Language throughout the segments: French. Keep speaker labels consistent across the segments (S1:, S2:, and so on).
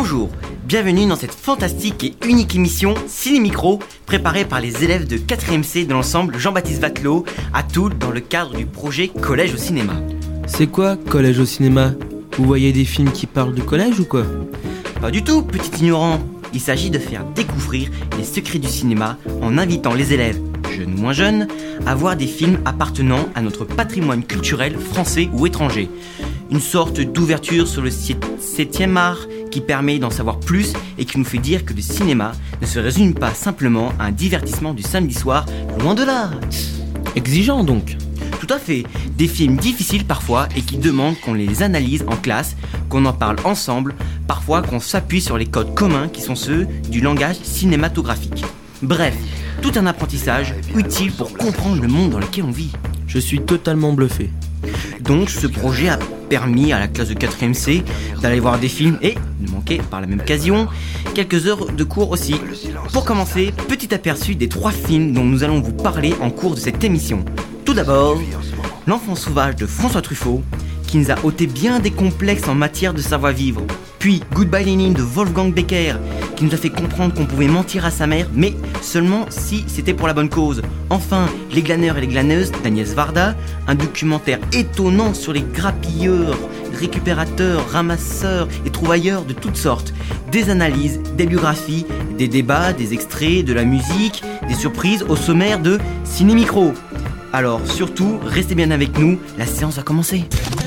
S1: Bonjour, bienvenue dans cette fantastique et unique émission Ciné Micro, préparée par les élèves de 4e C de l'ensemble Jean-Baptiste Vatelot, à Toul, dans le cadre du projet Collège au cinéma.
S2: C'est quoi, Collège au cinéma ? Vous voyez des films qui parlent du collège ou quoi ?
S1: Pas du tout, petit ignorant. Il s'agit de faire découvrir les secrets du cinéma en invitant les élèves, jeunes ou moins jeunes, à voir des films appartenant à notre patrimoine culturel français ou étranger. Une sorte d'ouverture sur le 7e art qui permet d'en savoir plus et qui nous fait dire que le cinéma ne se résume pas simplement à un divertissement du samedi soir, loin de là.
S2: Exigeant donc.
S1: Tout à fait, des films difficiles parfois et qui demandent qu'on les analyse en classe, qu'on en parle ensemble, parfois qu'on s'appuie sur les codes communs qui sont ceux du langage cinématographique. Bref, tout un apprentissage utile pour comprendre le monde dans lequel on vit.
S2: Je suis totalement bluffé.
S1: Donc ce projet a permis à la classe de 4e C d'aller voir des films et, ne manquer par la même occasion, quelques heures de cours aussi. Pour commencer, petit aperçu des 3 films dont nous allons vous parler en cours de cette émission. Tout d'abord, L'Enfant sauvage de François Truffaut, qui nous a ôté bien des complexes en matière de savoir-vivre. Puis Goodbye Lenin de Wolfgang Becker, qui nous a fait comprendre qu'on pouvait mentir à sa mère, mais seulement si c'était pour la bonne cause. Enfin, Les glaneurs et les glaneuses d'Agnès Varda, un documentaire étonnant sur les grappilleurs, récupérateurs, ramasseurs et trouvailleurs de toutes sortes. Des analyses, des biographies, des débats, des extraits, de la musique, des surprises au sommaire de Ciné Micro. Alors surtout, restez bien avec nous, la séance va commencer.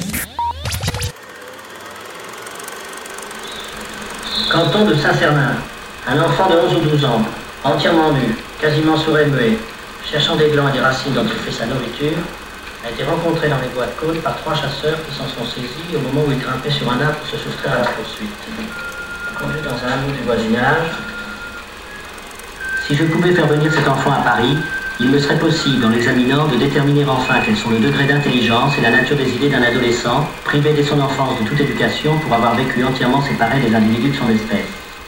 S3: Canton de Saint-Cernin. Un enfant de 11 ou 12 ans, entièrement nu, quasiment sourd et muet, cherchant des glands et des racines dont il fait sa nourriture, a été rencontré dans les bois de côte par 3 chasseurs qui s'en sont saisis au moment où il grimpait sur un arbre pour se soustraire à la poursuite. Conduit dans un hameau du voisinage. Si je pouvais faire venir cet enfant à Paris, il me serait possible, en l'examinant, de déterminer enfin quels sont le degré d'intelligence et la nature des idées d'un adolescent, privé dès son enfance de toute éducation pour avoir vécu entièrement séparé des individus de son espèce.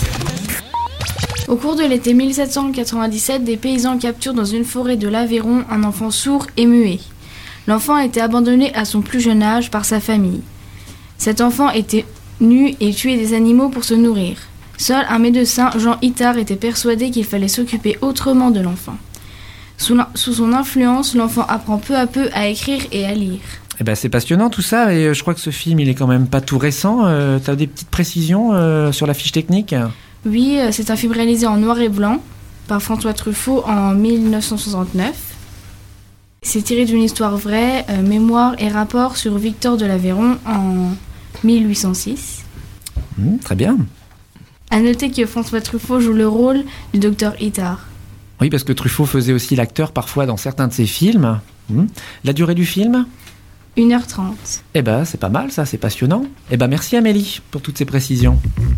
S4: Au cours de l'été 1797, des paysans capturent dans une forêt de l'Aveyron un enfant sourd et muet. L'enfant a été abandonné à son plus jeune âge par sa famille. Cet enfant était nu et tuait des animaux pour se nourrir. Seul un médecin, Jean Itard, était persuadé qu'il fallait s'occuper autrement de l'enfant. Sous son influence, l'enfant apprend peu à peu à écrire et à lire.
S5: Eh ben, c'est passionnant tout ça, et je crois que ce film il est quand même pas tout récent. T'as des petites précisions sur la fiche technique ?
S4: Oui, c'est un film réalisé en noir et blanc par François Truffaut en 1969. C'est tiré d'une histoire vraie, mémoire et rapport sur Victor de l'Aveyron en 1806.
S5: Très bien.
S4: À noter que François Truffaut joue le rôle du docteur Itard.
S5: Oui, parce que Truffaut faisait aussi l'acteur parfois dans certains de ses films. La durée du film ?
S4: 1h30.
S5: Eh ben, c'est pas mal ça, c'est passionnant. Eh ben, merci Amélie pour toutes ces précisions.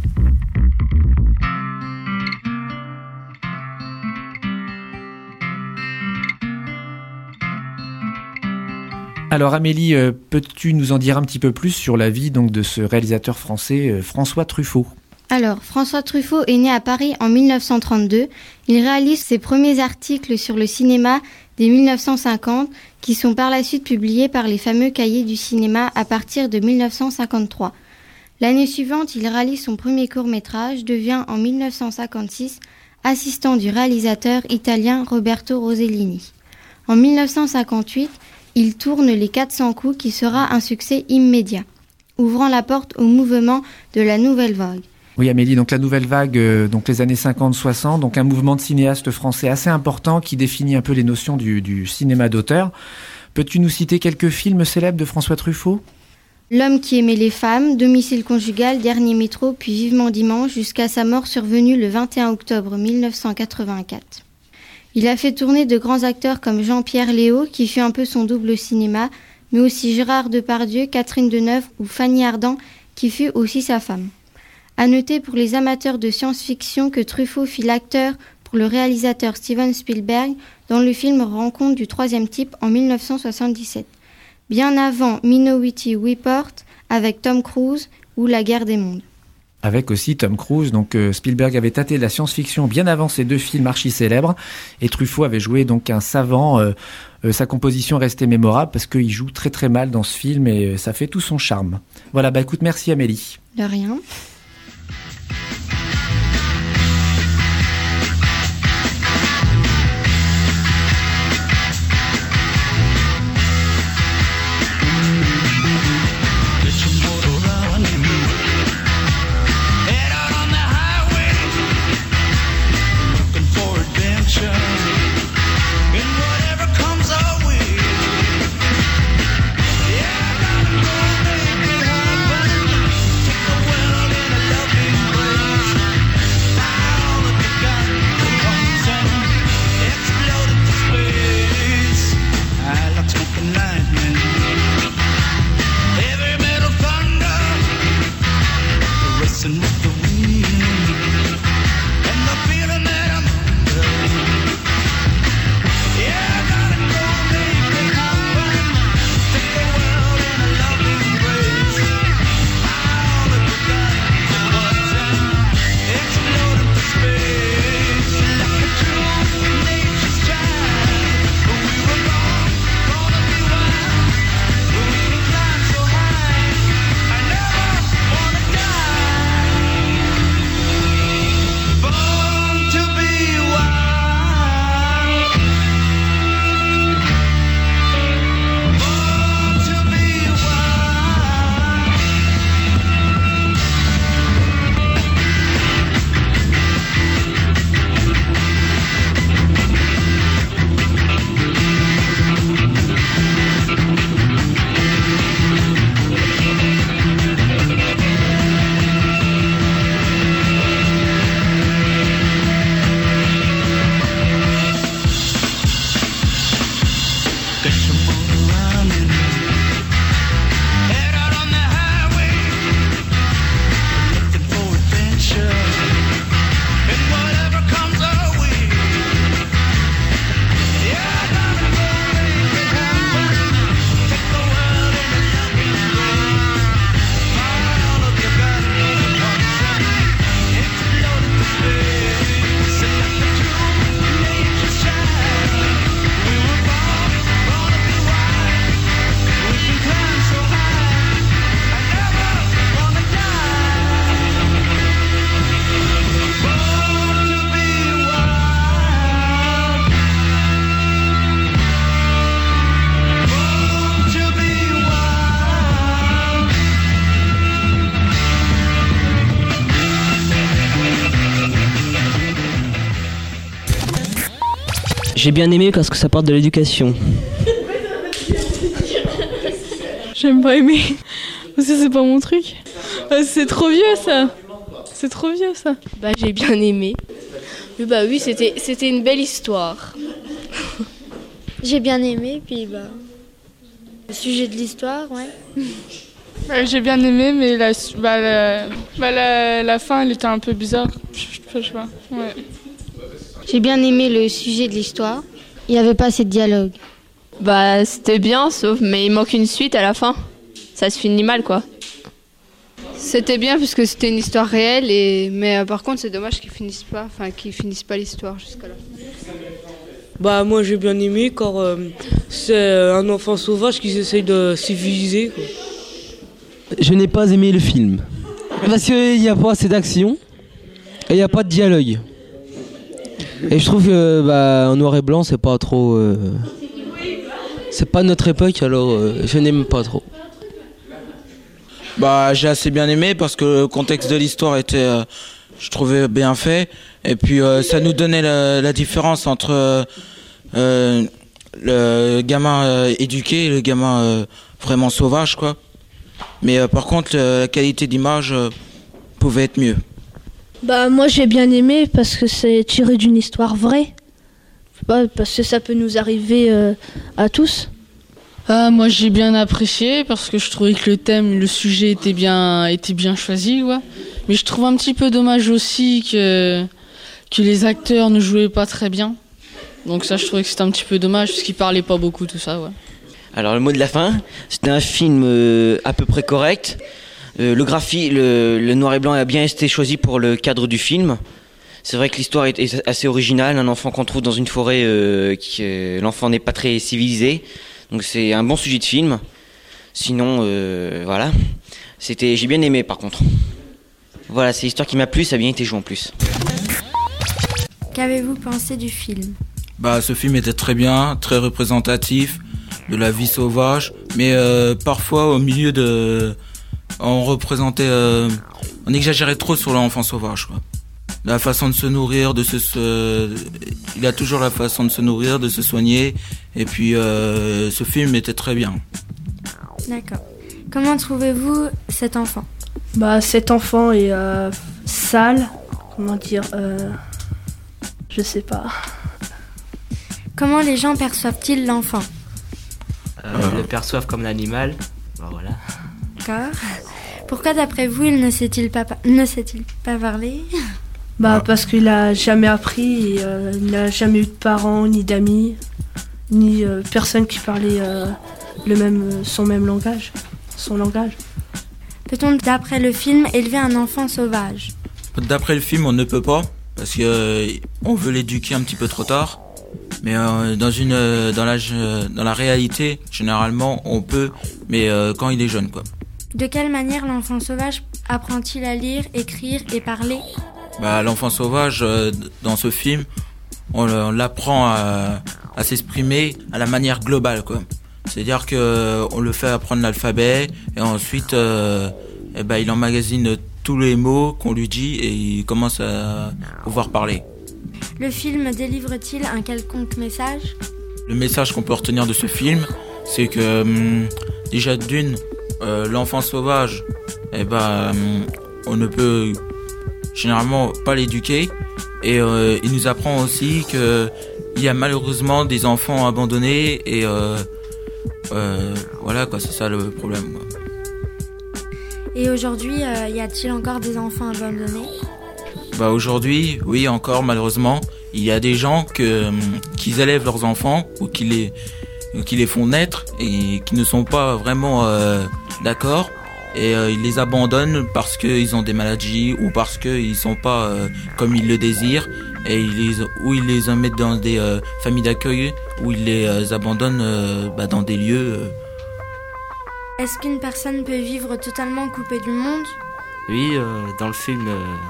S5: Alors Amélie, peux-tu nous en dire un petit peu plus sur la vie donc, de ce réalisateur français François Truffaut ?
S6: Alors, François Truffaut est né à Paris en 1932. Il réalise ses premiers articles sur le cinéma dès 1950, qui sont par la suite publiés par les fameux cahiers du cinéma à partir de 1953. L'année suivante, il réalise son premier court-métrage, devient en 1956 assistant du réalisateur italien Roberto Rossellini. En 1958, il tourne Les 400 coups, qui sera un succès immédiat, ouvrant la porte au mouvement de la Nouvelle Vague.
S5: Oui Amélie, donc la Nouvelle Vague, donc les années 50-60, donc un mouvement de cinéastes français assez important qui définit un peu les notions du cinéma d'auteur. Peux-tu nous citer quelques films célèbres de François Truffaut ?
S6: L'homme qui aimait les femmes, Domicile conjugal, Dernier métro, puis Vivement dimanche, jusqu'à sa mort survenue le 21 octobre 1984. Il a fait tourner de grands acteurs comme Jean-Pierre Léaud, qui fut un peu son double au cinéma, mais aussi Gérard Depardieu, Catherine Deneuve ou Fanny Ardant, qui fut aussi sa femme. À noter pour les amateurs de science-fiction que Truffaut fit l'acteur pour le réalisateur Steven Spielberg dans le film Rencontre du troisième type en 1977, bien avant Minority Report avec Tom Cruise ou La guerre des mondes.
S5: Avec aussi Tom Cruise, donc Spielberg avait tâté de la science-fiction bien avant ces 2 films archi-célèbres, et Truffaut avait joué donc un savant. Sa composition restait mémorable parce qu'il joue très très mal dans ce film et ça fait tout son charme. Voilà, écoute, merci Amélie.
S6: De rien.
S7: J'ai bien aimé parce que ça parle de l'éducation.
S8: J'aime pas aimer. Parce que c'est pas mon truc. C'est trop vieux ça. C'est trop vieux ça.
S9: Bah j'ai bien aimé. Bah oui, c'était une belle histoire.
S6: J'ai bien aimé, puis le sujet de l'histoire, ouais.
S8: J'ai bien aimé, mais la fin, elle était un peu bizarre. Je sais pas. Ouais.
S6: J'ai bien aimé le sujet de l'histoire. Il n'y avait pas assez de dialogue.
S9: Bah c'était bien, mais il manque une suite à la fin. Ça se finit mal, quoi. C'était bien puisque c'était une histoire réelle, mais par contre c'est dommage qu'ils finissent pas l'histoire jusqu'à la fin.
S10: Bah moi j'ai bien aimé car c'est un enfant sauvage qui essaye de civiliser, quoi.
S2: Je n'ai pas aimé le film. Parce qu'il n'y a pas assez d'action et il n'y a pas de dialogue. Et je trouve que en noir et blanc c'est pas trop... c'est pas notre époque, alors je n'aime pas trop.
S11: J'ai assez bien aimé parce que le contexte de l'histoire était, je trouvais, bien fait. Et puis ça nous donnait la différence entre le gamin éduqué et le gamin vraiment sauvage, quoi. Mais par contre, la qualité d'image pouvait être mieux.
S12: Moi j'ai bien aimé parce que c'est tiré d'une histoire vraie. Parce que ça peut nous arriver à tous.
S8: Moi j'ai bien apprécié parce que je trouvais que le thème, le sujet était bien choisi, quoi. Mais je trouve un petit peu dommage aussi que les acteurs ne jouaient pas très bien. Donc ça, je trouvais que c'était un petit peu dommage parce qu'ils parlaient pas beaucoup, tout ça, ouais.
S1: Alors le mot de la fin, c'était un film à peu près correct. Le noir et blanc a bien été choisi pour le cadre du film. C'est vrai que l'histoire est assez originale, un enfant qu'on trouve dans une forêt, l'enfant n'est pas très civilisé. Donc c'est un bon sujet de film. Sinon, voilà. J'ai bien aimé par contre. Voilà, c'est l'histoire qui m'a plu, ça a bien été joué en plus.
S6: Qu'avez-vous pensé du film ?
S11: Ce film était très bien, très représentatif de la vie sauvage, mais parfois au milieu on exagérait trop sur l'enfant sauvage, quoi. La façon de se nourrir, il a toujours la façon de se nourrir, de se soigner, et puis ce film était très bien.
S6: D'accord. Comment trouvez-vous cet enfant ?
S12: Cet enfant est sale, comment dire, je sais pas.
S6: Comment les gens perçoivent-ils l'enfant ?
S13: Le perçoivent comme l'animal, voilà.
S6: D'accord. Pourquoi d'après vous il ne sait-il pas parler ?
S12: Parce qu'il a jamais appris, il n'a jamais eu de parents, ni d'amis, ni personne qui parlait son langage.
S6: Peut-on, d'après le film, élever un enfant sauvage ?
S11: D'après le film, on ne peut pas, parce que on veut l'éduquer un petit peu trop tard. Mais dans la réalité, généralement, on peut, mais quand il est jeune, quoi.
S6: De quelle manière l'enfant sauvage apprend-il à lire, écrire et parler ?
S11: L'enfant sauvage, dans ce film, on l'apprend à s'exprimer à la manière globale, quoi. C'est-à-dire que on le fait apprendre l'alphabet et ensuite, il emmagasine tous les mots qu'on lui dit et il commence à pouvoir parler.
S6: Le film délivre-t-il un quelconque message ?
S11: Le message qu'on peut retenir de ce film, c'est que déjà d'une, l'enfant sauvage, on ne peut généralement pas l'éduquer, et il nous apprend aussi que il y a malheureusement des enfants abandonnés et voilà, quoi, c'est ça le problème, quoi.
S6: Et aujourd'hui, y a-t-il encore des enfants abandonnés ?
S11: Aujourd'hui, oui, encore malheureusement, il y a des gens qui élèvent leurs enfants ou qui les font naître et qui ne sont pas vraiment d'accord, et ils les abandonnent parce qu'ils ont des maladies ou parce qu'ils sont pas comme ils le désirent, et ils les mettent dans des familles d'accueil où ils les abandonnent dans des lieux.
S6: Est-ce qu'une personne peut vivre totalement coupée du monde ?
S13: Oui, dans le film,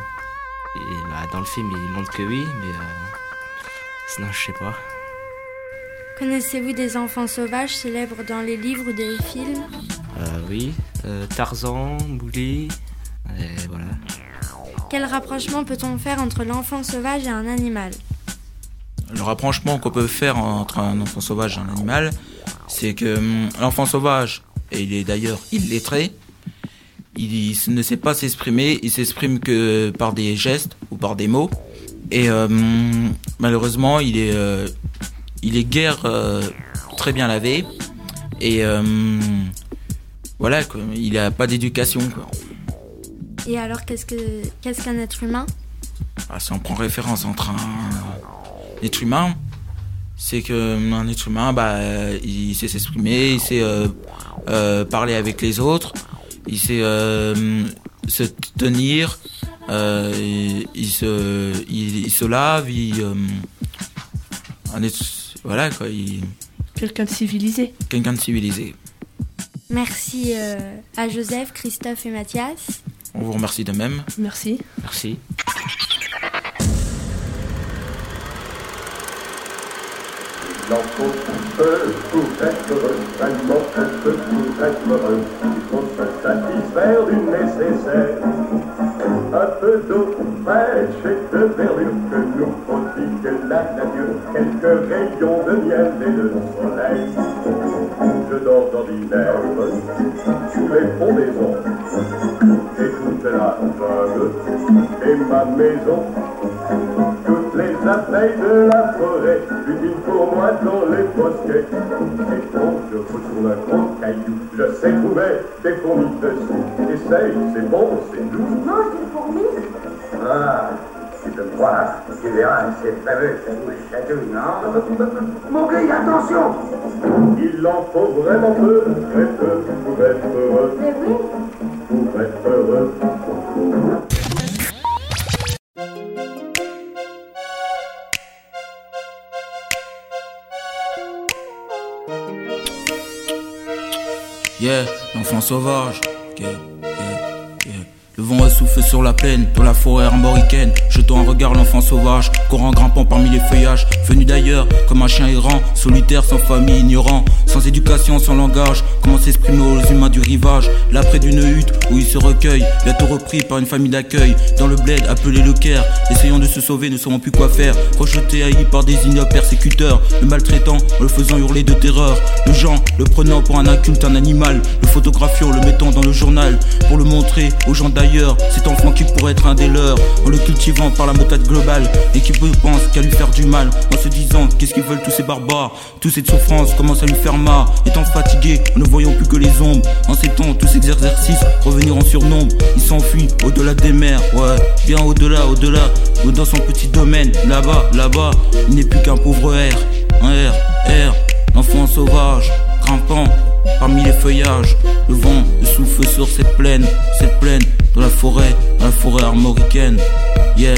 S13: il montre que oui, mais sinon je sais pas.
S6: Connaissez-vous des enfants sauvages célèbres dans les livres ou des films ?
S13: Oui, Tarzan, Mowgli, et voilà.
S6: Quel rapprochement peut-on faire entre l'enfant sauvage et un animal ?
S11: le rapprochement qu'on peut faire entre un enfant sauvage et un animal, c'est que l'enfant sauvage, et il est d'ailleurs illettré, il ne sait pas s'exprimer, il s'exprime que par des gestes ou par des mots. Et malheureusement, il est guère très bien lavé. Et voilà, quoi, il n'a pas d'éducation, quoi.
S14: Et alors, qu'est-ce qu'un être humain ?
S11: Si on prend référence entre un être humain, c'est qu'un être humain, il sait s'exprimer, il sait parler avec les autres, il sait se tenir, il se lave, voilà quoi.
S12: Quelqu'un de civilisé.
S11: Quelqu'un de civilisé.
S14: Merci à Joseph, Christophe et Mathias.
S11: On vous remercie de même.
S12: Merci.
S11: Merci.
S15: Il en faut peu pour être heureux, vraiment un peu pour être heureux. Il faut se satisfaire du nécessaire. Un peu d'eau fraîche et de verdure que nous prodigue la nature. Quelques rayons de miel et de soleil. Je dors d'ordinaire sous les fondaisons. Et toute la jungle et ma maison. Toutes les abeilles de la forêt butinent pour moi dans les bosquets. Et quand je retourne un gros caillou, je sais trouver des fourmis dessous. Essaye, c'est bon, c'est doux.
S14: Tu manges des fourmis ?
S15: Ah, tu te crois, tu verras, c'est fameux, ça bouge chatouille, non ? Mon gars, attention ! Il en faut vraiment peu, très peu, pour être heureux.
S14: Mais oui.
S15: Pour être heureux.
S11: Yeah, l'enfant sauvage. Yeah. Le vent souffle sur la plaine, dans la forêt armoricaine. Jetant un regard l'enfant sauvage, courant grimpant parmi les feuillages. Venu d'ailleurs, comme un chien errant, solitaire, sans famille, ignorant. Sans éducation, sans langage, comment s'exprimer aux humains du rivage. Là près d'une hutte où il se recueille, bientôt repris par une famille d'accueil. Dans le bled, appelé le Caire, essayant de se sauver, ne savant plus quoi faire. Rejeté, haï par des ignobles persécuteurs. Le maltraitant, en le faisant hurler de terreur. Le Jean, le prenant pour un inculte, un animal. Le photographiant, le mettant dans le journal. Pour le montrer aux gens d'ailleurs, cet enfant qui pourrait être un des leurs. En le cultivant par la méthode globale. Et qui pense qu'à lui faire du mal. En se disant, qu'est-ce qu'ils veulent tous ces barbares. Toute cette souffrance commence à lui faire marre. Étant fatigué, en ne voyant plus que les ombres. En ces temps, tous ces exercices, revenir en surnombre. Il s'enfuit au-delà des mers, ouais, bien au-delà, ou dans son petit domaine. Là-bas, il n'est plus qu'un pauvre R. Un R, l'enfant sauvage, grimpant parmi les feuillages. Le vent souffle sur cette plaine, dans la forêt armoricaine. Yeah.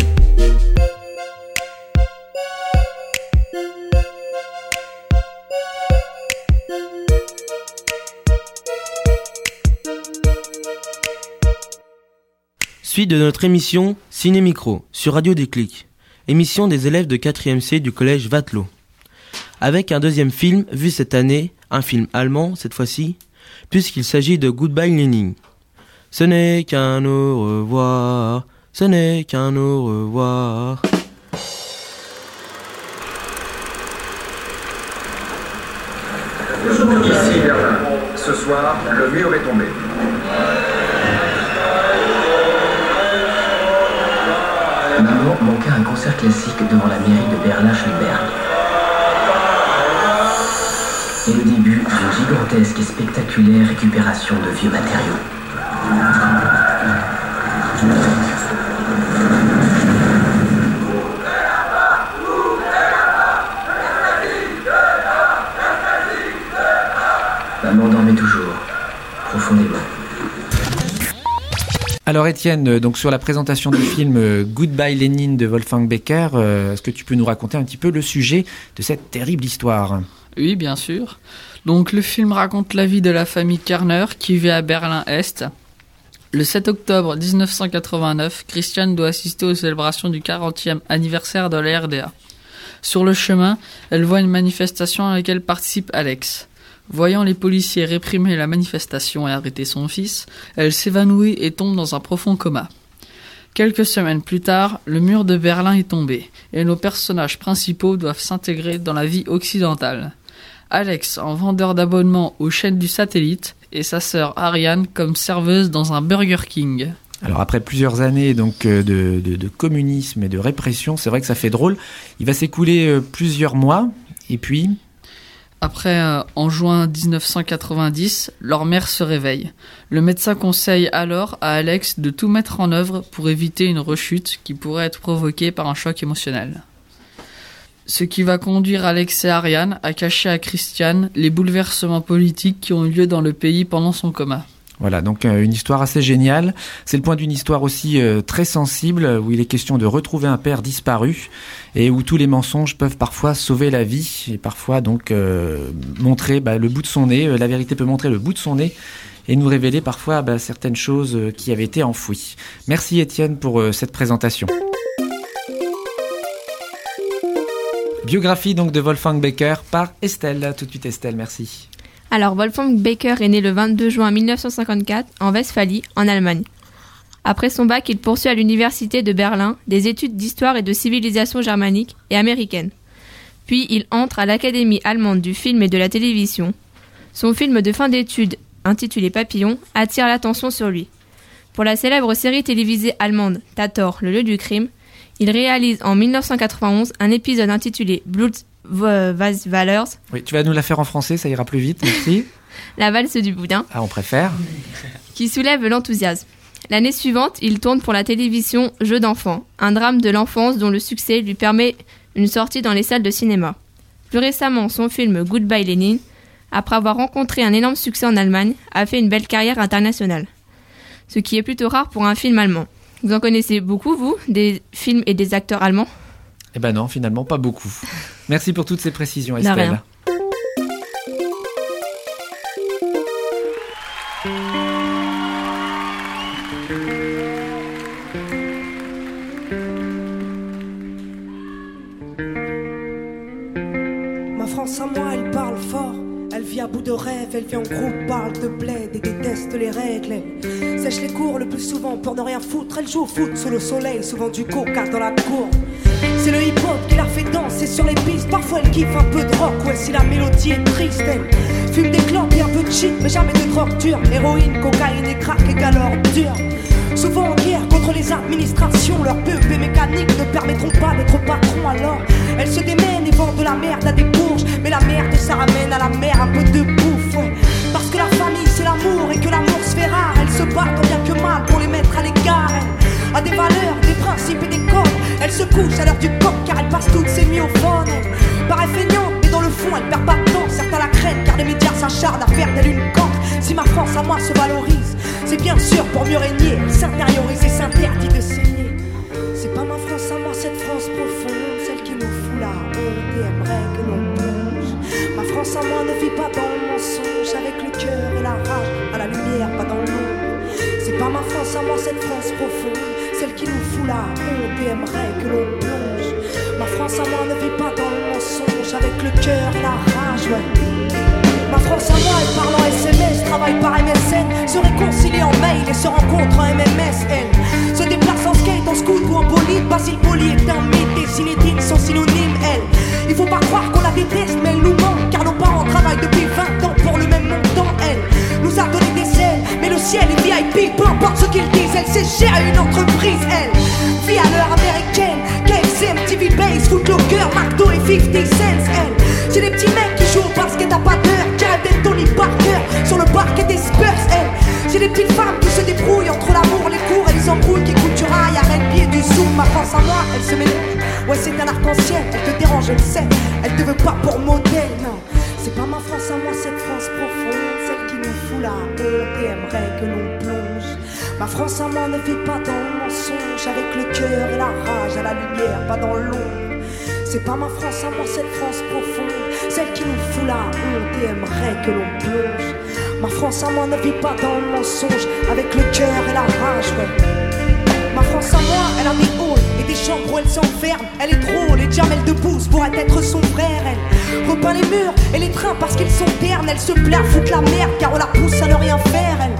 S2: Suite de notre émission Ciné Micro sur Radio Déclic, émission des élèves de 4e C du collège Wattelau. Avec un deuxième film vu cette année, un film allemand cette fois-ci, puisqu'il s'agit de Goodbye Lenin. Ce n'est qu'un au revoir, ce n'est qu'un au revoir.
S15: Ici Berlin, ce soir, le mur est tombé.
S16: Maman manqua un concert classique devant la mairie de Berlin-Schöneberg. Et le début d'une gigantesque et spectaculaire récupération de vieux matériaux. Maman dormait toujours, profondément.
S5: Alors Étienne, donc sur la présentation du film Goodbye Lénine de Wolfgang Becker, est-ce que tu peux nous raconter un petit peu le sujet de cette terrible histoire ?
S8: Oui, bien sûr. Donc le film raconte la vie de la famille Kerner qui vit à Berlin-Est. Le 7 octobre 1989, Christiane doit assister aux célébrations du 40e anniversaire de la RDA. Sur le chemin, elle voit une manifestation à laquelle participe Alex. Voyant les policiers réprimer la manifestation et arrêter son fils, elle s'évanouit et tombe dans un profond coma.
S17: Quelques semaines plus tard, le mur de Berlin est tombé et nos personnages principaux doivent s'intégrer dans la vie occidentale. Alex en vendeur d'abonnements aux chaînes du satellite et sa sœur Ariane comme serveuse dans un Burger King.
S5: Alors après plusieurs années donc de communisme et de répression, c'est vrai que ça fait drôle. Il va s'écouler plusieurs mois et puis...
S17: Après, en juin 1990, leur mère se réveille. Le médecin conseille alors à Alex de tout mettre en œuvre pour éviter une rechute qui pourrait être provoquée par un choc émotionnel. Ce qui va conduire Alex et Ariane à cacher à Christiane les bouleversements politiques qui ont eu lieu dans le pays pendant son coma.
S5: Voilà, donc une histoire assez géniale. C'est le point d'une histoire aussi très sensible, où il est question de retrouver un père disparu et où tous les mensonges peuvent parfois sauver la vie et parfois donc montrer le bout de son nez. La vérité peut montrer le bout de son nez et nous révéler parfois certaines choses qui avaient été enfouies. Merci Étienne pour cette présentation. Biographie donc de Wolfgang Becker par Estelle. Tout de suite Estelle, merci.
S9: Alors, Wolfgang Becker est né le 22 juin 1954 en Westphalie, en Allemagne. Après son bac, il poursuit à l'université de Berlin des études d'histoire et de civilisation germanique et américaine. Puis il entre à l'Académie allemande du film et de la télévision. Son film de fin d'études, intitulé Papillon, attire l'attention sur lui. Pour la célèbre série télévisée allemande Tatort, le lieu du crime, il réalise en 1991 un épisode intitulé Blutswalers.
S5: Oui, tu vas nous la faire en français, ça ira plus vite, merci.
S9: La valse du boudin.
S5: Ah, on préfère.
S9: Qui soulève l'enthousiasme. L'année suivante, il tourne pour la télévision Jeux d'enfants, un drame de l'enfance dont le succès lui permet une sortie dans les salles de cinéma. Plus récemment, son film Goodbye Lenin, après avoir rencontré un énorme succès en Allemagne, a fait une belle carrière internationale. Ce qui est plutôt rare pour un film allemand. Vous en connaissez beaucoup, vous, des films et des acteurs allemands ?
S5: Eh ben non, finalement, pas beaucoup. Merci pour toutes ces précisions, Estelle.
S9: De rien.
S18: Ma France à moi, elle parle fort. Elle vit à bout de rêve, elle vit en groupe, parle de bled et déteste les règles. Elle sèche les cours le plus souvent pour ne rien foutre. Elle joue au foot sous le soleil, souvent du coca dans la cour. C'est le hip-hop qui la fait danser sur les pistes. Parfois elle kiffe un peu de rock, ouais si la mélodie est triste. Elle fume des clopes et un peu de shit, mais jamais de drogue dure. Héroïne, cocaïne et crack égale ordure. Souvent en guerre contre les administrations, leurs pubs et mécaniques ne permettront pas d'être patron. Alors elles se démènent et vendent de la merde à des bourges. Mais la merde ça ramène à la mer un peu de bouffe, ouais. Parce que la famille c'est l'amour et que l'amour se fait rare. Elles se battent tant bien que mal pour les mettre à l'écart. Elle a des valeurs, des principes et des codes. Elle se couche à l'heure du coq car elle passe toutes ses nuits au fun. Elle paraît feignante mais dans le fond elle perd pas de temps. Certains la craignent car les médias s'acharnent à faire d'elle une cancre. Si ma France à moi se valorise, c'est bien sûr pour mieux régner. Elle s'intériorise et s'interdit de saigner. C'est pas ma France à moi cette France profonde, celle qui nous fout la honte et aimerait que l'on plonge. Ma France à moi ne vit pas dans le mensonge, avec le cœur et la rage, à la lumière, pas dans l'ombre. C'est pas ma France à moi cette France profonde, celle qui nous fout la honte et aimerait que l'on plonge. Ma France à moi ne vit pas dans le mensonge, avec le cœur et la rage, ouais. Ma France à moi, elle parle en SMS, travaille par MSN, se réconcilie en mail et se rencontre en MMS. Elle se déplace en skate, en scoot ou en bolide. Basile Poli est un mythe et Zinedine sont synonymes. Elle, il faut pas croire qu'on la déteste, mais elle nous manque car nos parents travaillent depuis 20 ans pour le même montant. Elle nous a donné des ailes, mais le ciel est VIP, peu importe ce qu'ils disent. Elle sait gérer une entreprise, elle vit à l'heure américaine. KFC, MTV Base, Footlocker, McDo et 50 cents. Elle, c'est des petits mecs qui jouent au basket à pas d'heure, qui rêvent d'être Tony Parker sur le parquet des Spurs. Elle, c'est des petites femmes qui se débrouillent entre l'amour, les cours et les embrouilles, qui coûtent du rail, arrêtent pied du zoom. Ma France à moi, elle se mélange. Ouais, c'est un arc-en-ciel, elle te dérange, je le sais. Elle te veut pas pour modèle, non. C'est pas ma France à moi, cette France profonde, celle qui nous fout la honte et aimerait que l'on plonge. Ma France à moi ne vit pas dans le mensonge, avec le cœur et la rage, à la lumière, pas dans l'ombre. C'est pas ma France à moi, cette France profonde, celle qui nous fout la honte et aimerait que l'on plonge. Ma France à moi ne vit pas dans le mensonge, avec le cœur et la rage, ouais. Ma France à moi, elle a des halls et des chambres où elle s'enferme. Elle est drôle et Jamel Debbouze pourrait être son frère. Elle repeint les murs et les trains parce qu'ils sont ternes. Elle se plaît à foutre la merde car on la pousse à ne rien faire. Elle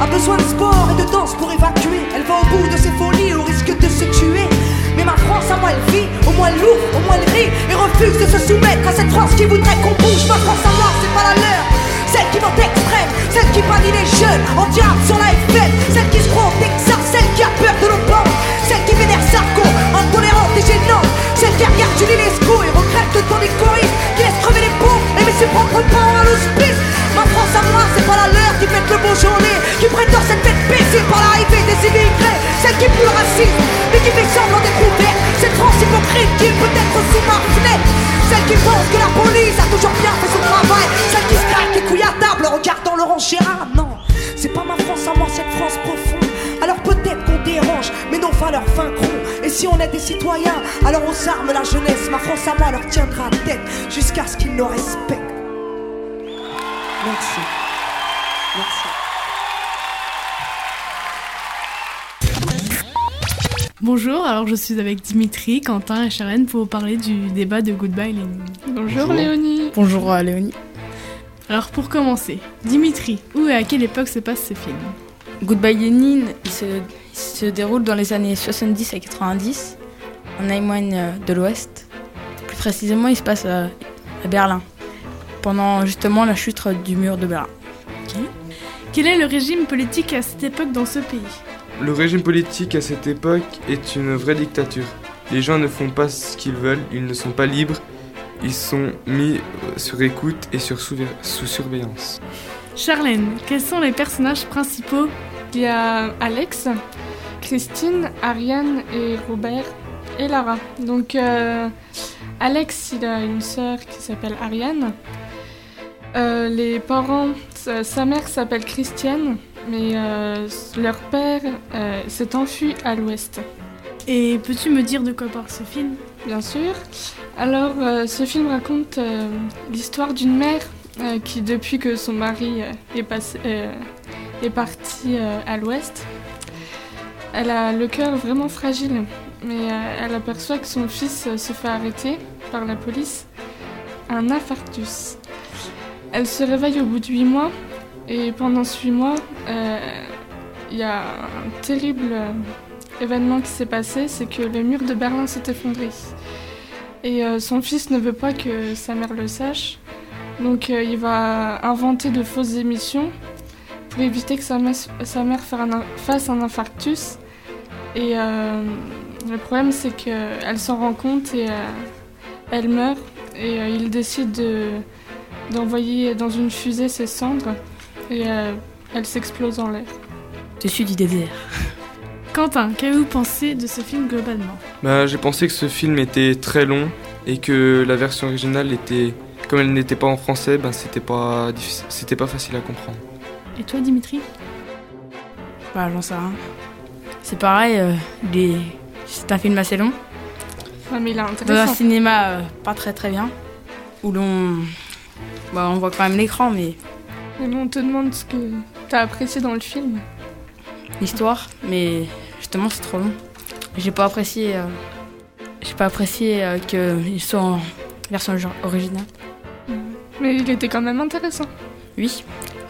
S18: a besoin de sport et de danse pour évacuer. Elle va au bout de ses folies au risque de se tuer. Mais ma France à moi elle vit, au moins elle l'ouvre, au moins elle rit et refuse de se soumettre à cette France qui voudrait qu'on bouge. Ma France à moi c'est pas la leur, celle qui vote extrême, celle qui bannit les jeunes en diable sur la FM, celle qui se croit au Texas, celle qui a peur de nos banques, celle qui vénère Sarko, intolérante et gênante, celle qui regarde Julie Lescaut et regrette le temps des choristes, qui laisse crever les pauvres et met ses propres parents à l'hospice. Ma France à moi c'est pas la leur qui fête le beau journée, qui prétend s'être faite baiser par l'arrivée des immigrés, celle qui pue le racisme mais qui fait semblant d'être ouverte, cette France hypocrite qui est peut-être sous ma fenêtre, celle qui pense que la police a toujours bien fait son travail, celle qui se craque les couilles à table en regardant Laurent Gérard. Non, c'est pas ma France à moi, cette France profonde. Alors peut-être qu'on dérange, mais nos valeurs vaincront. Et si on est des citoyens, alors aux armes la jeunesse. Ma France à moi leur tiendra tête jusqu'à ce qu'ils nous respectent. Merci. Merci.
S19: Bonjour, alors je suis avec Dimitri, Quentin et Sharon pour vous parler du débat de Goodbye Lénine.
S4: Bonjour Léonie.
S20: Bonjour Léonie.
S19: Alors pour commencer, Dimitri, où et à quelle époque se passe ce film ?
S20: Goodbye Lénine, il se déroule dans les années 70 et 90, en Allemagne de l'Ouest. Plus précisément, il se passe à Berlin, pendant justement la chute du mur de Berlin.
S19: Okay. Quel est le régime politique à cette époque dans ce pays ?
S21: Le régime politique à cette époque est une vraie dictature. Les gens ne font pas ce qu'ils veulent, ils ne sont pas libres, ils sont mis sur écoute et sous surveillance.
S19: Charlène, quels sont les personnages principaux ?
S4: Il y a Alex, Christine, Ariane et Robert et Lara. Donc Alex, il a une sœur qui s'appelle Ariane. Les parents, sa mère s'appelle Christiane, mais leur père s'est enfui à l'ouest.
S19: Et peux-tu me dire de quoi parle ce film ?
S4: Bien sûr. Alors, ce film raconte l'histoire d'une mère qui, depuis que son mari est parti à l'ouest, elle a le cœur vraiment fragile, mais elle aperçoit que son fils se fait arrêter par la police, un infarctus. Elle se réveille au bout de 8 mois, et pendant ce 8 mois, il y a un terrible événement qui s'est passé, c'est que le mur de Berlin s'est effondré. Et son fils ne veut pas que sa mère le sache, donc il va inventer de fausses émissions pour éviter que sa mère fasse un infarctus. Et le problème, c'est qu'elle s'en rend compte et elle meurt. Et il décide d'envoyer dans une fusée ses cendres et elle s'explose en l'air.
S20: Dessus du désert.
S19: Quentin, qu'avez-vous pensé de ce film globalement ?
S21: J'ai pensé que ce film était très long et que la version originale était, comme elle n'était pas en français, c'était pas facile à comprendre.
S19: Et toi, Dimitri ?
S20: J'en sais rien. C'est pareil, c'est un film assez long.
S4: Ouais, mais il est intéressant.
S20: Dans un cinéma pas très très bien, où on voit quand même l'écran, mais...
S4: Et on te demande ce que t'as apprécié dans le film.
S20: L'histoire, mais justement c'est trop long. J'ai pas apprécié qu'il soit en version originale.
S4: Mais il était quand même intéressant.
S20: Oui.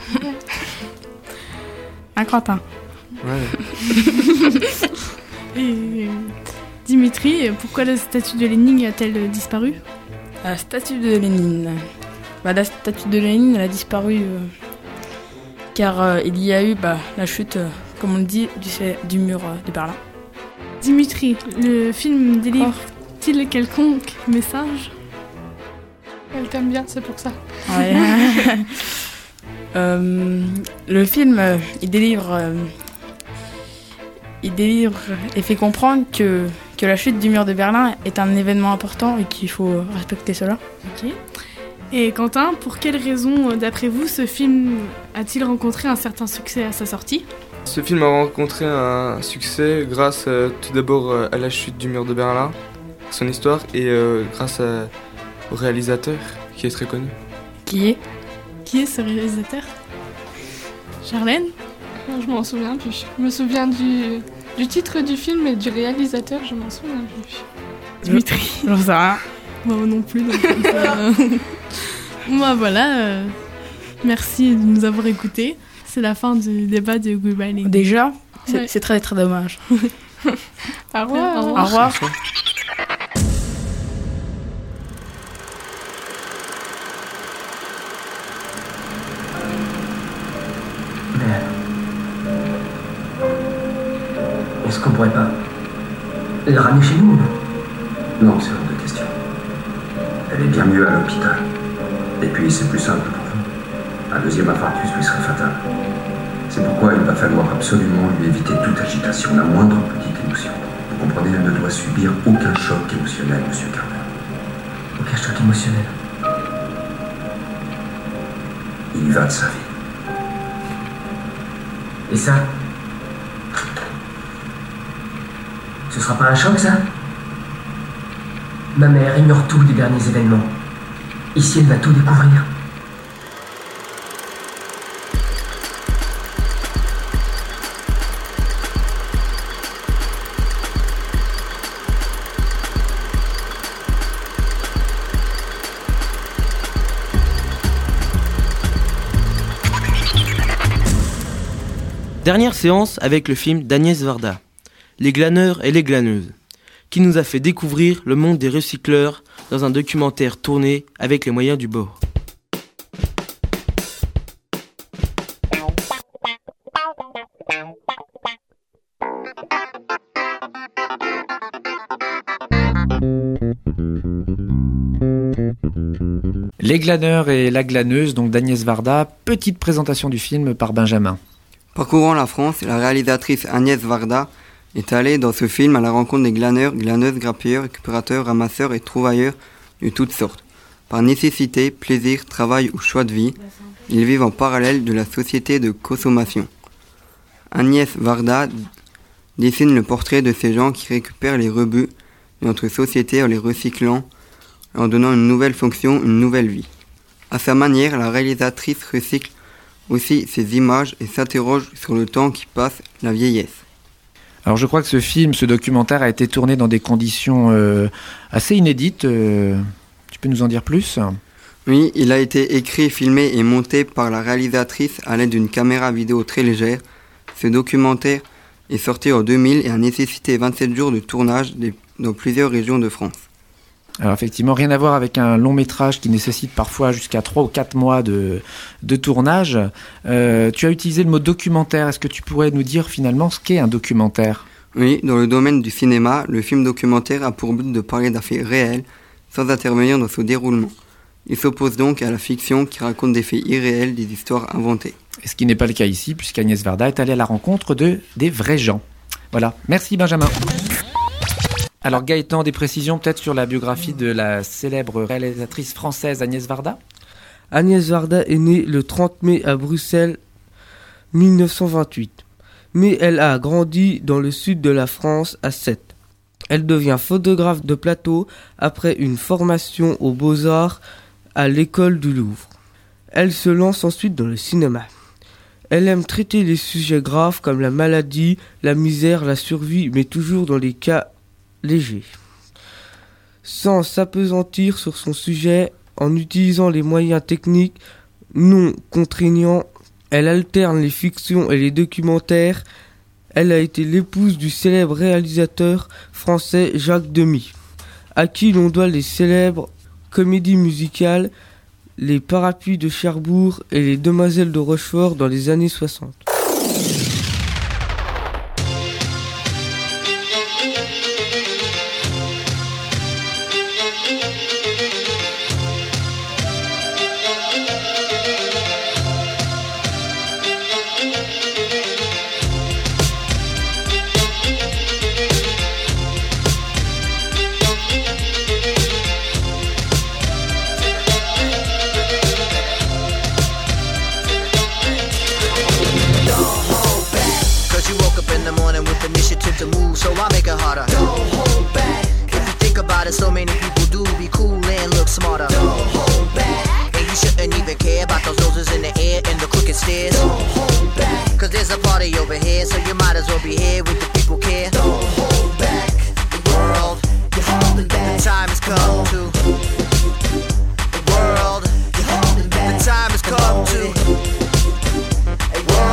S20: Un Quentin.
S21: Ouais.
S19: Et Dimitri, pourquoi la statue de Lénine a-t-elle disparu ?
S20: La statue de Lénine. La statue de Lénine, elle a disparu car il y a eu la chute, comme on le dit, du mur de Berlin.
S19: Dimitri, le film délivre-t-il quelconque message ?
S4: Elle t'aime bien, c'est pour ça.
S20: Ouais. Le film, il délivre et fait comprendre que la chute du mur de Berlin est un événement important et qu'il faut respecter cela.
S19: Ok. Et Quentin, pour quelles raisons, d'après vous, ce film a-t-il rencontré un certain succès à sa sortie ?
S21: Ce film a rencontré un succès grâce tout d'abord à la chute du mur de Berlin, son histoire, et grâce au réalisateur qui est très connu.
S20: Qui est
S19: ce réalisateur ? Charlène ?
S4: Je m'en souviens plus. Je me souviens du titre du film et du réalisateur, je m'en souviens plus.
S19: Dimitri ?
S20: J'en sais rien.
S19: Moi non plus. Voilà. Merci de nous avoir écoutés. c'est la fin du débat du Goodbye Lenin.
S20: Déjà,
S19: Ouais.
S20: c'est très très dommage.
S19: Au revoir.
S20: Au revoir.
S16: Est-ce qu'on pourrait pas la ramener chez nous? Non, c'est hors de question. Elle est bien mieux à l'hôpital. Et puis, c'est plus simple pour vous. Un deuxième infarctus lui serait fatal. C'est pourquoi il va falloir absolument lui éviter toute agitation, la moindre petite émotion. Vous comprenez, elle ne doit subir aucun choc émotionnel, monsieur Carter. Aucun choc émotionnel? Il y va de sa vie. Et ça? Ce sera pas un choc, ça? Ma mère ignore tout des derniers événements. Ici, elle va tout découvrir.
S2: Dernière séance avec le film d'Agnès Varda, Les glaneurs et les glaneuses, qui nous a fait découvrir le monde des recycleurs dans un documentaire tourné avec les moyens du bord.
S5: Les glaneurs et la glaneuse, donc d'Agnès Varda, petite présentation du film par Benjamin.
S3: Parcourant la France, la réalisatrice Agnès Varda est allée dans ce film à la rencontre des glaneurs, glaneuses, grappilleurs, récupérateurs, ramasseurs et trouvailleurs de toutes sortes. Par nécessité, plaisir, travail ou choix de vie, ils vivent en parallèle de la société de consommation. Agnès Varda dessine le portrait de ces gens qui récupèrent les rebuts de notre société en les recyclant, en donnant une nouvelle fonction, une nouvelle vie. À sa manière, la réalisatrice recycle aussi ces images et s'interroge sur le temps qui passe, la vieillesse.
S5: Alors je crois que ce documentaire a été tourné dans des conditions assez inédites. Tu peux nous en dire plus ?
S3: Oui, il a été écrit, filmé et monté par la réalisatrice à l'aide d'une caméra vidéo très légère. Ce documentaire est sorti en 2000 et a nécessité 27 jours de tournage dans plusieurs régions de France.
S5: Alors effectivement, rien à voir avec un long métrage qui nécessite parfois jusqu'à 3 ou 4 mois de tournage. Tu as utilisé le mot documentaire. Est-ce que tu pourrais nous dire finalement ce qu'est un documentaire ?
S3: Oui, dans le domaine du cinéma, le film documentaire a pour but de parler d'un fait réel sans intervenir dans son déroulement. Il s'oppose donc à la fiction qui raconte des faits irréels, des histoires inventées.
S5: Et ce qui n'est pas le cas ici, puisqu'Agnès Varda est allée à la rencontre des vrais gens. Voilà, merci Benjamin. Alors Gaëtan, des précisions peut-être sur la biographie de la célèbre réalisatrice française Agnès Varda ?
S22: Agnès Varda est née le 30 mai à Bruxelles, 1928. Mais elle a grandi dans le sud de la France, à Sète. Elle devient photographe de plateau après une formation aux Beaux-Arts à l'école du Louvre. Elle se lance ensuite dans le cinéma. Elle aime traiter les sujets graves comme la maladie, la misère, la survie, mais toujours dans les cas légers. Sans s'appesantir sur son sujet, en utilisant les moyens techniques non contraignants, elle alterne les fictions et les documentaires. Elle a été l'épouse du célèbre réalisateur français Jacques Demy, à qui l'on doit les célèbres comédies musicales Les Parapluies de Cherbourg et Les Demoiselles de Rochefort dans les années 60.
S23: To move, so I make it harder. Don't hold back. If you think about it, so many people do be cool and look smarter. Don't hold back. And you shouldn't even care about those noses in the air and the crooked stairs. Don't hold back. Cause there's a party over here, so you might as well be here with the people care. Don't hold back. The world, you're holding back. The time has come to. The world, you're holding back. The time has come to. A world.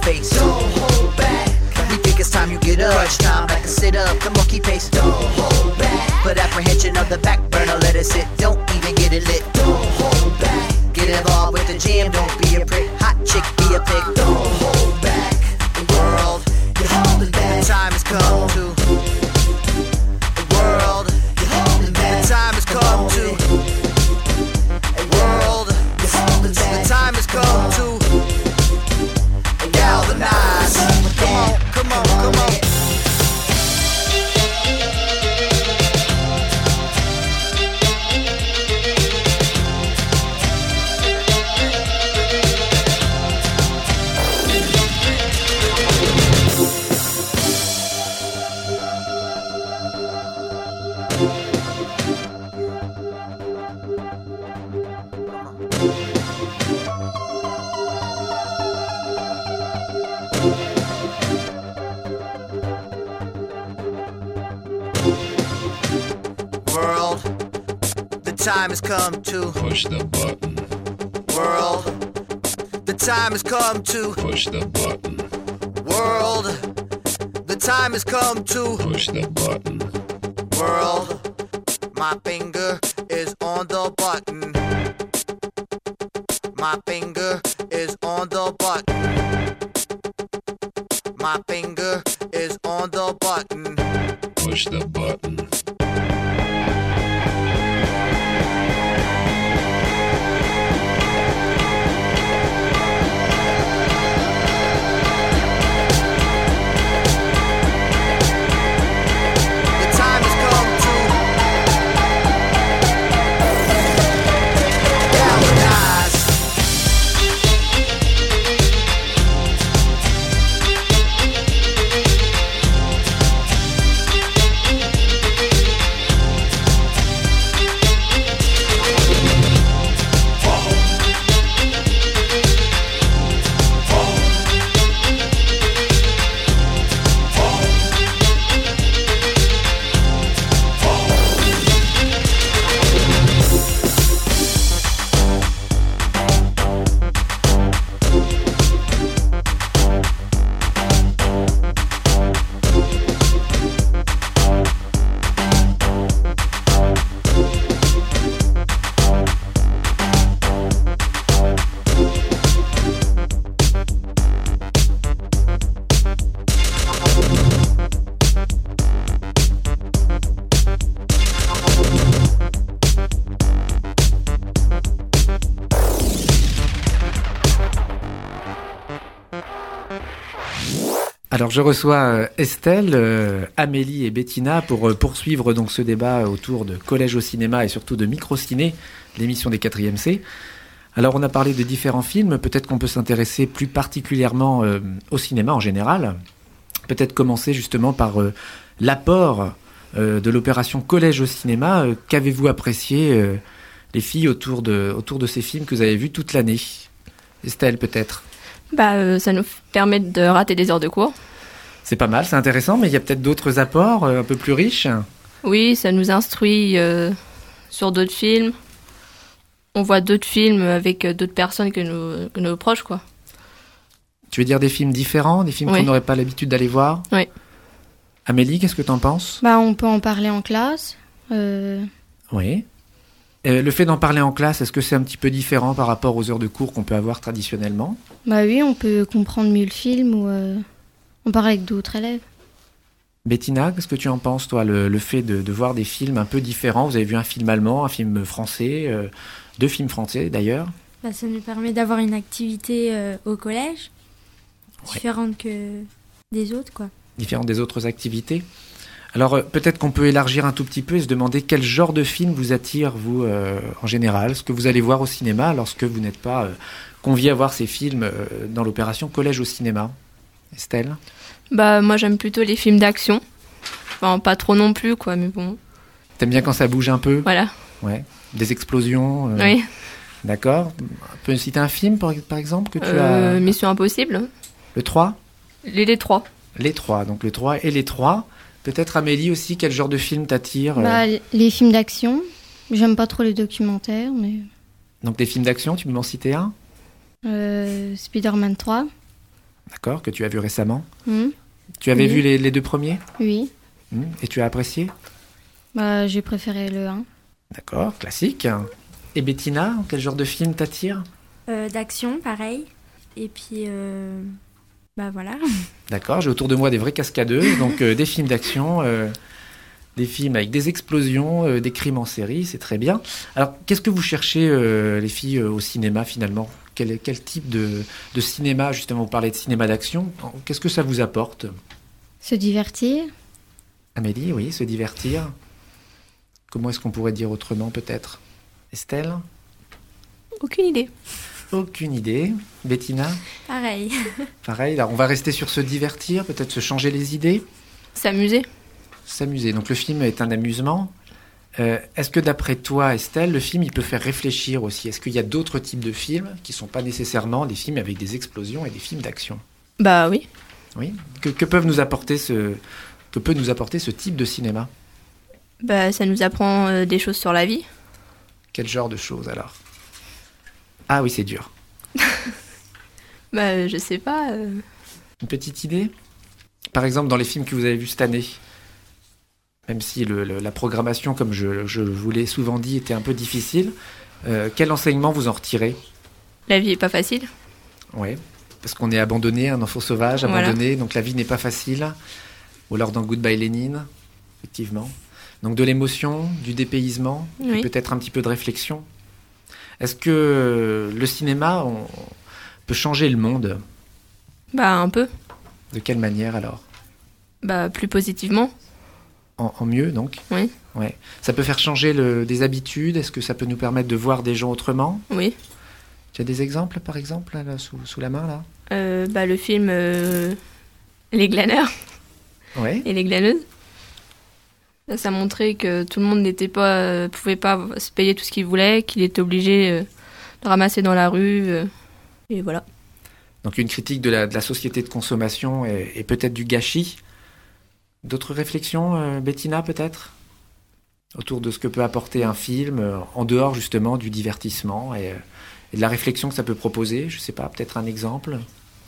S23: face. Don't hold back. We think it's time you get up. Crunch time like a sit up. Come on, keep pace. Don't hold back. Put apprehension of the back burner, let it sit. Don't even get it lit. Don't hold back. Get involved with the jam, don't be a prick. Hot chick, be a pig. Don't hold back. The world, you're holding back. The time has come to. The world, you're holding back. The time has come to. The world, you're holding back. The time has come to. Galvanize. Come on, come on, come on. World, the time has come to push the button. World, the time has come to push the button. World, the time has come to push the button. World, my finger is on the button. My finger is on the button. My finger is on the button. Push the button.
S5: Alors je reçois Estelle, Amélie et Bettina pour poursuivre donc ce débat autour de Collège au cinéma et surtout de Microciné, l'émission des 4e C. Alors on a parlé de différents films, peut-être qu'on peut s'intéresser plus particulièrement au cinéma en général. Peut-être commencer justement par l'apport de l'opération Collège au cinéma. Qu'avez-vous apprécié les filles autour de ces films que vous avez vus toute l'année? Estelle peut-être?
S9: Ça nous permet de rater des heures de cours.
S5: C'est pas mal, c'est intéressant, mais il y a peut-être d'autres apports un peu plus riches.
S9: Oui, ça nous instruit sur d'autres films. On voit d'autres films avec d'autres personnes que nos proches, quoi.
S5: Tu veux dire des films différents, des films qu'on n'aurait pas l'habitude d'aller voir?
S9: Oui.
S5: Amélie, qu'est-ce que t'en penses?
S6: On peut en parler en classe.
S5: Oui. Le fait d'en parler en classe, est-ce que c'est un petit peu différent par rapport aux heures de cours qu'on peut avoir traditionnellement?
S6: Oui, on peut comprendre mieux le film ou on parle avec d'autres élèves.
S5: Bettina, qu'est-ce que tu en penses, toi, le fait de voir des films un peu différents? Vous avez vu un film allemand, un film français, 2 films français d'ailleurs.
S14: Ça nous permet d'avoir une activité au collège, différente que des autres, quoi.
S5: Différente des autres activités. Alors peut-être qu'on peut élargir un tout petit peu et se demander quel genre de film vous attire, vous, en général, ce que vous allez voir au cinéma lorsque vous n'êtes pas convié à voir ces films dans l'opération Collège au cinéma. Estelle?
S9: Moi j'aime plutôt les films d'action. Enfin, pas trop non plus, quoi, mais bon.
S5: T'aimes bien quand ça bouge un peu?
S9: Voilà.
S5: Ouais. Des explosions?
S9: Oui.
S5: D'accord. On peut citer un film, par exemple, que tu as...
S9: Mission Impossible.
S5: Le 3?
S9: Les 3.
S5: Les 3, donc le 3 et les 3. Peut-être Amélie aussi, quel genre de film t'attire?
S6: Les films d'action. J'aime pas trop les documentaires, mais...
S5: Donc des films d'action, tu peux m'en citer un?
S6: Spider-Man 3.
S5: D'accord, que tu as vu récemment.
S6: Hmm.
S5: Tu avais
S6: Oui.
S5: vu les 2 premiers
S6: Oui.
S5: Et tu as apprécié?
S6: Bah, j'ai préféré le 1.
S5: D'accord, classique. Et Bettina, quel genre de film t'attire?
S14: D'action, pareil. Et puis, bah voilà.
S5: D'accord, j'ai autour de moi des vrais cascadeurs, donc des films d'action, des films avec des explosions, des crimes en série, c'est très bien. Alors, qu'est-ce que vous cherchez, les filles, au cinéma finalement? Quel type de cinéma, justement, vous parlez de cinéma d'action, qu'est-ce que ça vous apporte?
S6: Se divertir.
S5: Amélie, oui, se divertir. Comment est-ce qu'on pourrait dire autrement, peut-être? Estelle?
S9: Aucune idée.
S5: Aucune idée. Bettina?
S14: Pareil.
S5: Pareil, alors on va rester sur se divertir, peut-être se changer les idées.
S9: S'amuser.
S5: S'amuser. Donc le film est un amusement. Est-ce que d'après toi, Estelle, le film il peut faire réfléchir aussi? Est-ce qu'il y a d'autres types de films qui ne sont pas nécessairement des films avec des explosions et des films d'action?
S9: Bah oui.
S5: Oui. Que peut nous apporter ce type de cinéma?
S9: Bah ça nous apprend des choses sur la vie.
S5: Quel genre de choses alors? Ah oui, c'est dur.
S9: Bah je sais pas.
S5: Une petite idée? Par exemple, dans les films que vous avez vus cette année, même si la programmation, comme je vous l'ai souvent dit, était un peu difficile, quel enseignement vous en retirez?
S9: La vie est pas facile.
S5: Oui, parce qu'on est abandonné, un enfant sauvage, abandonné, donc la vie n'est pas facile. Ou alors dans Goodbye Lénine, effectivement. Donc de l'émotion, du dépaysement,
S9: Oui.
S5: et peut-être un petit peu de réflexion. Est-ce que le cinéma peut changer le monde?
S9: Bah un peu.
S5: De quelle manière alors?
S9: Bah plus positivement.
S5: En mieux donc?
S9: Oui.
S5: Ouais. Ça peut faire changer des habitudes? Est-ce que ça peut nous permettre de voir des gens autrement?
S9: Oui.
S5: Tu as des exemples par exemple là, sous la main là?
S9: Bah le film Les glaneurs.
S5: Ouais.
S9: Et les glaneuses. Ça montrait que tout le monde pouvait pas se payer tout ce qu'il voulait, qu'il était obligé de ramasser dans la rue. Et voilà.
S5: Donc une critique de la société de consommation et peut-être du gâchis. D'autres réflexions, Bettina, peut-être? Autour de ce que peut apporter un film, en dehors justement du divertissement et de la réflexion que ça peut proposer. Je sais pas, peut-être un exemple?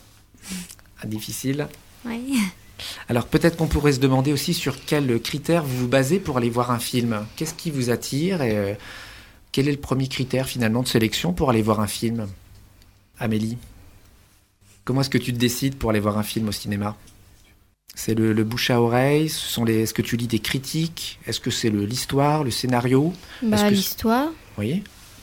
S5: Difficile.
S14: Oui.
S5: Alors peut-être qu'on pourrait se demander aussi sur quels critères vous vous basez pour aller voir un film. Qu'est-ce qui vous attire et quel est le premier critère finalement de sélection pour aller voir un film? Amélie, comment est-ce que tu te décides pour aller voir un film au cinéma? C'est le bouche à oreille? Est-ce que tu lis des critiques? Est-ce que c'est l'histoire, le scénario?
S6: Bah, l'histoire.
S5: Oui.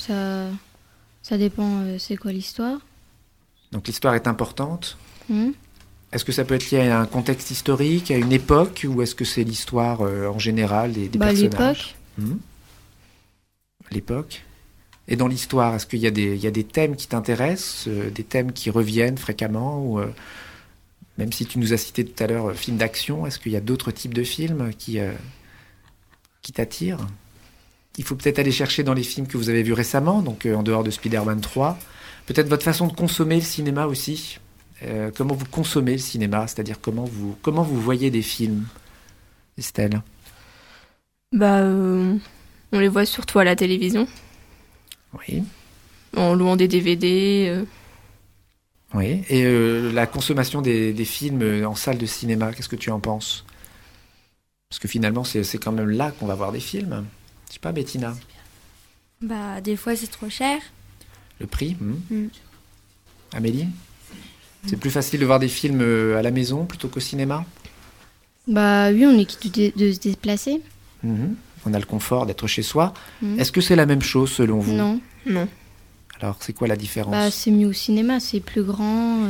S6: Ça dépend, c'est quoi l'histoire?
S5: Donc l'histoire est importante.
S6: Hmm.
S5: Est-ce que ça peut être lié à un contexte historique, à une époque, ou est-ce que c'est l'histoire en général des personnages?
S6: L'époque.
S5: L'époque. Et dans l'histoire, est-ce qu'il y a des thèmes qui t'intéressent, des thèmes qui reviennent fréquemment, ou même si tu nous as cité tout à l'heure films d'action, est-ce qu'il y a d'autres types de films qui t'attirent? Il faut peut-être aller chercher dans les films que vous avez vus récemment, donc en dehors de Spider-Man 3, peut-être votre façon de consommer le cinéma aussi. Comment vous consommez le cinéma, c'est-à-dire comment vous voyez des films, Estelle?
S9: Bah, on les voit surtout à la télévision.
S5: Oui.
S9: En louant des DVD.
S5: Oui. Et la consommation des films en salle de cinéma, qu'est-ce que tu en penses? Parce que finalement, c'est quand même là qu'on va voir des films. Je sais pas, Bettina.
S14: Bah des fois c'est trop cher.
S5: Le prix?
S14: Mm.
S5: Amélie? C'est plus facile de voir des films à la maison plutôt qu'au cinéma?
S6: Bah oui, on est quitte de se déplacer.
S5: On a le confort d'être chez soi.
S6: Mhm.
S5: Est-ce que c'est la même chose selon vous?
S6: Non.
S9: Non.
S5: Alors, c'est quoi la différence?
S6: Bah c'est mieux au cinéma, c'est plus grand.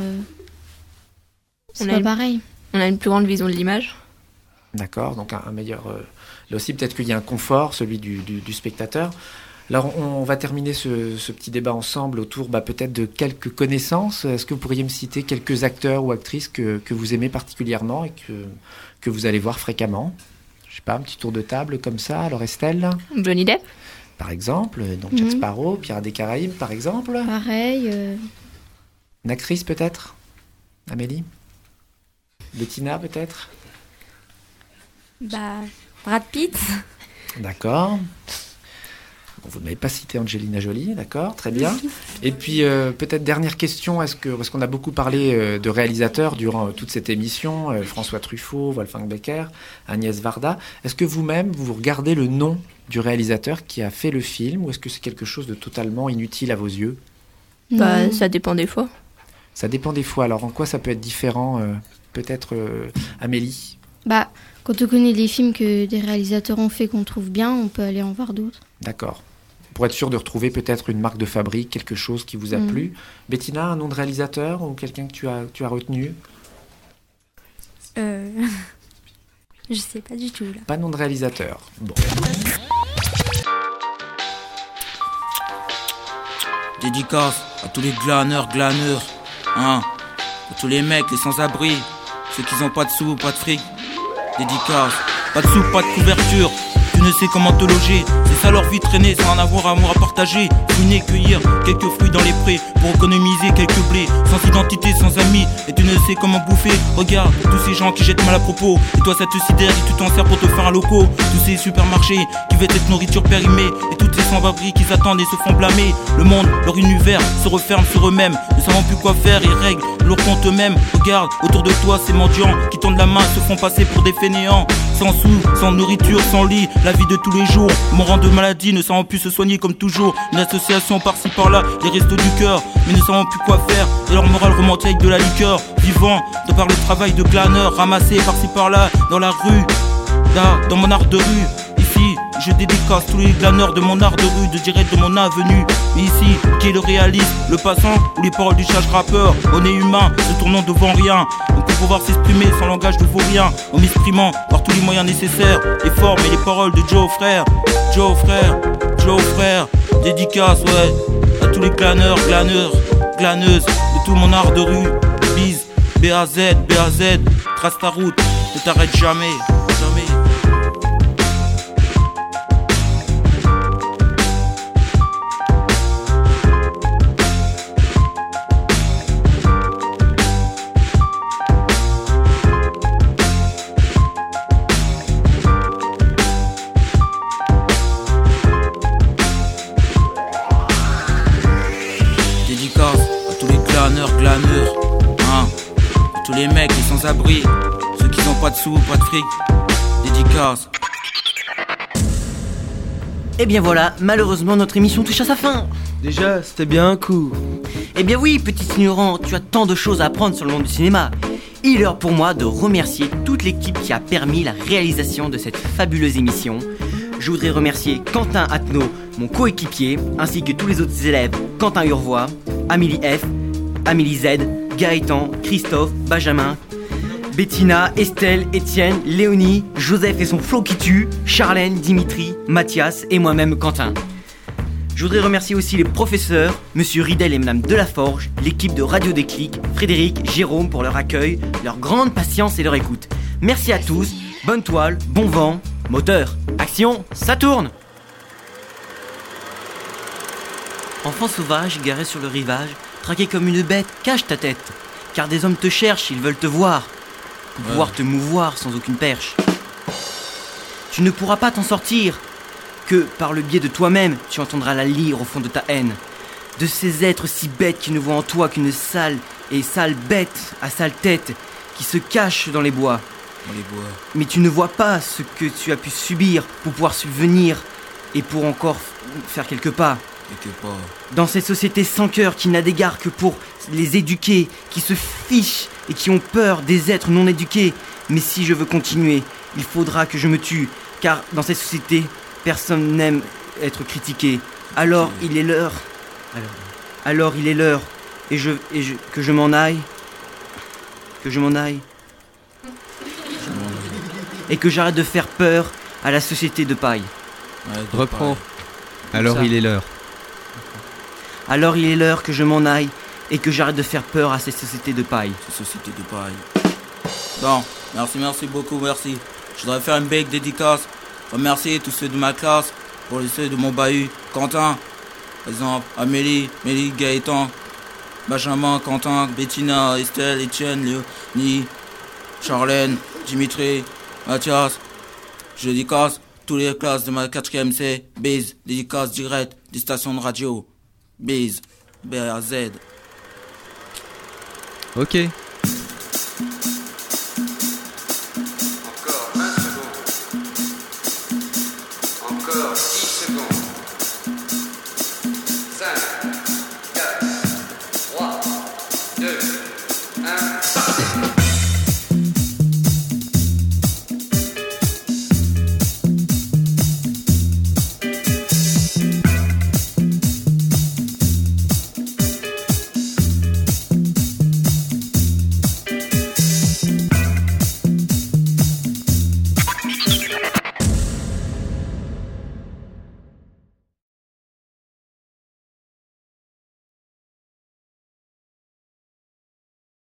S6: C'est pas pareil.
S9: On a une plus grande vision de l'image.
S5: D'accord, donc un meilleur... Là aussi, peut-être qu'il y a un confort, celui du spectateur. Alors, on va terminer ce petit débat ensemble autour peut-être de quelques connaissances. Est-ce que vous pourriez me citer quelques acteurs ou actrices que vous aimez particulièrement et que vous allez voir fréquemment? Je sais pas, un petit tour de table comme ça. Alors, Estelle?
S9: Johnny Depp.
S5: Par exemple, donc Jack Sparrow, Pirates des Caraïbes, par exemple.
S6: Pareil.
S5: Une actrice, peut-être? Amélie? Bettina, peut-être?
S14: Bah, Brad Pitt.
S5: D'accord. Bon, vous ne m'avez pas cité Angelina Jolie, d'accord, très bien. Et puis, peut-être dernière question, parce qu'on a beaucoup parlé de réalisateurs durant toute cette émission, François Truffaut, Wolfgang Becker, Agnès Varda. Est-ce que vous-même, vous regardez le nom du réalisateur qui a fait le film, ou est-ce que c'est quelque chose de totalement inutile à vos yeux ?
S9: Bah, ça dépend des fois.
S5: Ça dépend des fois. Alors, en quoi ça peut être différent, peut-être Amélie ?
S6: Bah, quand on connaît les films que des réalisateurs ont fait qu'on trouve bien, on peut aller en voir d'autres.
S5: D'accord. Pour être sûr de retrouver peut-être une marque de fabrique, quelque chose qui vous a plu. Bettina, un nom de réalisateur ou quelqu'un que tu as retenu ?
S14: Je sais pas du tout, là.
S5: Pas de nom de réalisateur. Bon.
S11: Dédicace à tous les glaneurs, hein, à tous les mecs, les sans-abri, ceux qui n'ont pas de sous, pas de fric. Dédicace, pas de sous, pas de couverture, tu ne sais comment te loger. C'est ça leur vie traîner sans en avoir amour à partager. Fouiner, cueillir quelques fruits dans les prés pour économiser quelques blés. Sans identité, sans amis, et tu ne sais comment bouffer. Regarde tous ces gens qui jettent mal à propos. Et toi ça te sidère et tu t'en sers pour te faire un loco. Tous ces supermarchés qui vendent cette nourriture périmée. Et toutes ces sans-abri qui s'attendent et se font blâmer. Le monde, leur univers se referme sur eux-mêmes. Ne savant plus quoi faire, ils règlent leur compte eux-mêmes. Regarde autour de toi ces mendiants qui tendent la main et se font passer pour des fainéants. Sans sous, sans nourriture, sans lit, la vie de tous les jours. Mourant de maladie, ne savant plus se soigner comme toujours. Une association par-ci par-là, les restos du cœur, mais ne savant plus quoi faire. Et leur morale remontait avec de la liqueur. Vivant de par le travail de glaneur, ramassé par-ci par-là, dans la rue, là, dans mon art de rue. Ici, je dédicace tous les glaneurs de mon art de rue, de direct de mon avenue. Mais ici, qui est le réaliste, le passant ou les paroles du chage rappeur? On est humain, ne tournons devant rien. Donc pour pouvoir s'exprimer sans langage de vaurien, en m'exprimant par tous les moyens nécessaires. Et former les paroles de Joe frère, Joe frère, Joe frère. Dédicace, ouais, à tous les glaneurs, glaneuses de tout mon art de rue. Bise, B-A-Z, trace ta route, ne t'arrête jamais, jamais. Glaneurs, hein, tous les mecs, les sans-abri, ceux qui n'ont pas de sous, pas de fric, dédicace.
S1: Et bien voilà, malheureusement notre émission touche à sa fin.
S22: Déjà, c'était bien un coup.
S1: Eh bien oui, petit ignorant, tu as tant de choses à apprendre sur le monde du cinéma. Il est l'heure pour moi de remercier toute l'équipe qui a permis la réalisation de cette fabuleuse émission. Je voudrais remercier Quentin Attenot, mon coéquipier, ainsi que tous les autres élèves, Quentin Urvois, Amélie F, Amélie Z, Gaëtan, Christophe, Benjamin, Bettina, Estelle, Étienne, Léonie, Joseph et son flot qui tue, Charlène, Dimitri, Mathias et moi-même Quentin. Je voudrais remercier aussi les professeurs, Monsieur Ridel et Madame Delaforge, l'équipe de Radio Déclic, Frédéric, Jérôme pour leur accueil, leur grande patience et leur écoute. Merci à tous, bonne toile, bon vent, moteur, action, ça tourne! Enfant sauvage, garé sur le rivage, traqué comme une bête, cache ta tête, car des hommes te cherchent, ils veulent te voir, pour pouvoir te mouvoir sans aucune perche. Tu ne pourras pas t'en sortir, que par le biais de toi-même, tu entendras la lyre au fond de ta haine, de ces êtres si bêtes qui ne voient en toi qu'une sale bête à sale tête, qui se cachent dans les bois. Mais tu ne vois pas ce que tu as pu subir pour pouvoir subvenir et pour encore faire quelques pas. Dans cette société sans cœur qui n'a d'égard que pour les éduquer, qui se fichent et qui ont peur des êtres non éduqués. Mais si je veux continuer, il faudra que je me tue, car dans cette société, personne n'aime être critiqué. Alors il est l'heure. Alors il est l'heure. Que je m'en aille. Que je m'en aille. Et que j'arrête de faire peur à la société de paille.
S2: Reprends. Alors il est l'heure.
S1: Alors il est l'heure que je m'en aille et que j'arrête de faire peur à cette société de paille.
S11: Cette société de paille. Bon, merci beaucoup, merci. Je voudrais faire une belle dédicace. Remercier tous ceux de ma classe, pour ceux de mon bahut. Quentin, par exemple, Amélie, Gaëtan, Benjamin, Quentin, Bettina, Estelle, Étienne, Léonie, Charlène, Dimitri, Mathias. Je dédicace tous les classes de ma 4ème C. Bise, dédicace directe des stations de radio. Bise, B-A-Z.
S7: Ok.